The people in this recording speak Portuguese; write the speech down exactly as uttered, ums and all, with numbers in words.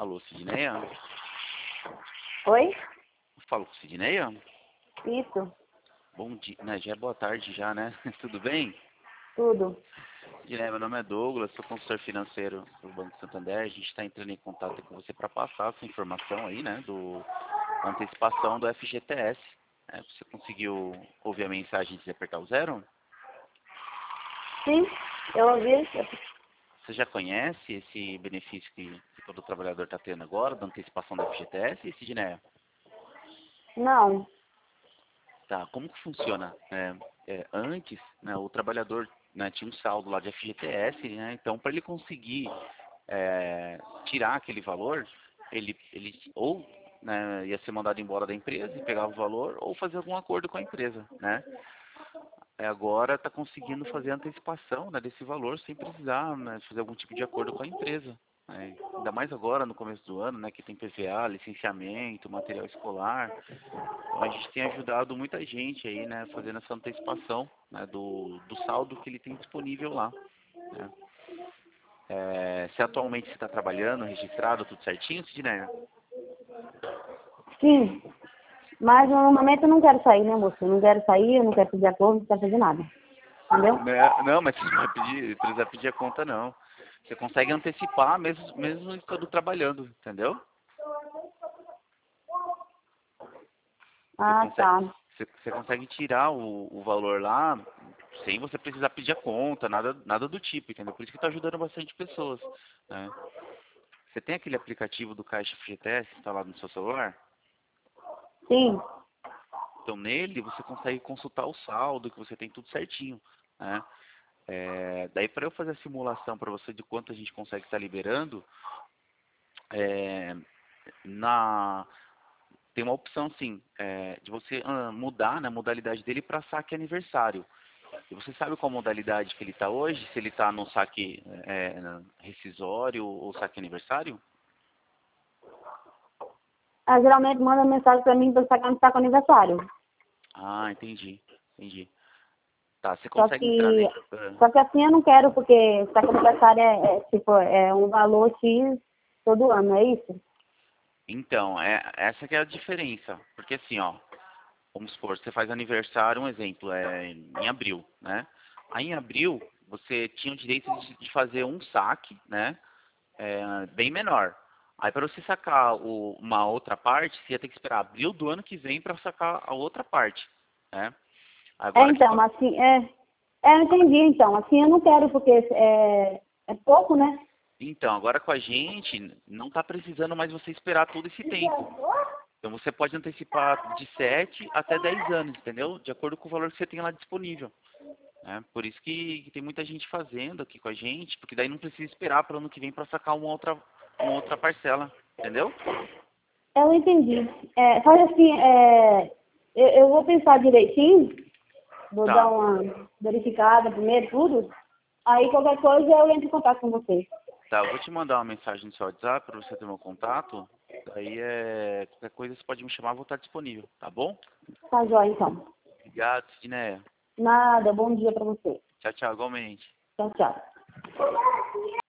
Alô, Sidneia? Oi? Falo com Sidneia? Isso, Bom dia, né? Já é boa tarde já, né? Tudo bem? tudo. Sidneia, meu nome é Douglas, sou consultor financeiro do Banco Santander. A gente está entrando em contato com você para passar essa informação aí, né? Do da antecipação do F G T S. É, você conseguiu ouvir a mensagem de apertar o zero? Sim, eu ouvi. Você já conhece esse benefício que, que todo trabalhador está tendo agora, da antecipação do F G T S, Sidneia? Não. Tá, como que funciona? É, é, antes, né, o trabalhador, né, tinha um saldo lá de F G T S, né, então para ele conseguir é, tirar aquele valor, ele, ele ou né, ia ser mandado embora da empresa e pegava o valor, ou fazer algum acordo com a empresa, né? É, agora está conseguindo fazer a antecipação, né, desse valor sem precisar, né, fazer algum tipo de acordo com a empresa. Né? Ainda mais agora no começo do ano, né, que tem P V A, licenciamento, material escolar. Então a gente tem ajudado muita gente aí, né, fazendo essa antecipação, né, do, do saldo que ele tem disponível lá. Né? É, se atualmente você está trabalhando, registrado, tudo certinho, Sidneia? Sim, mas no momento eu não quero sair, né, moço? Eu não quero sair, eu não quero pedir acordo, não quero fazer nada. Entendeu? Não, não, mas você não vai pedir, precisa pedir a conta não. Você consegue antecipar mesmo, mesmo estando trabalhando, entendeu? Você Ah, consegue, tá. você, você consegue tirar o, o valor lá sem você precisar pedir a conta, nada, nada do tipo, entendeu? Por isso que está ajudando bastante pessoas, né? Você tem aquele aplicativo do Caixa F G T S instalado no seu celular? Sim. Então nele você consegue consultar o saldo, que você tem tudo certinho, né? É, daí para eu fazer a simulação para você de quanto a gente consegue estar liberando, é, na tem uma opção sim, é, de você ah, mudar, né, a modalidade dele para saque aniversário. E você sabe qual modalidade que ele está hoje? Se ele está no saque é, rescisório ou saque aniversário? Ah, geralmente manda mensagem pra mim pra sacar no saco aniversário. Ah, entendi, entendi. Tá, você Só consegue entrar que, nele? Ah, só que assim eu não quero, porque saco aniversário é, é, tipo, é um valor X todo ano, é isso? então, é, essa que é a diferença. Porque assim, ó, vamos supor, você faz aniversário, um exemplo, é em abril, né? Aí em abril, você tinha o direito de, de fazer um saque, né? É, bem menor. Aí para você sacar o, uma outra parte, você ia ter que esperar abril do ano que vem para sacar a outra parte, né? É, Agora que então, assim, é, é, eu entendi, então, assim eu não quero, porque é, é pouco, né? então, agora com a gente, não está precisando mais você esperar todo esse tempo. Então você pode antecipar de sete até dez anos, entendeu? De acordo com o valor que você tem lá disponível. Né? Por isso que, que tem muita gente fazendo aqui com a gente, porque daí não precisa esperar para o ano que vem para sacar uma outra, uma outra parcela, entendeu? Eu entendi. É, faz assim, é, eu, eu vou pensar direitinho, vou dar Tá, uma verificada primeiro, tudo. Aí qualquer coisa eu entro em contato com você. tá. Eu vou te mandar uma mensagem no seu WhatsApp para você ter meu contato. Daí é qualquer coisa você pode me chamar, eu vou estar disponível, tá bom? Tá jóia, então. Obrigado, Sidneia. Nada, bom dia pra você. Tchau, tchau, igualmente. Tchau, tchau.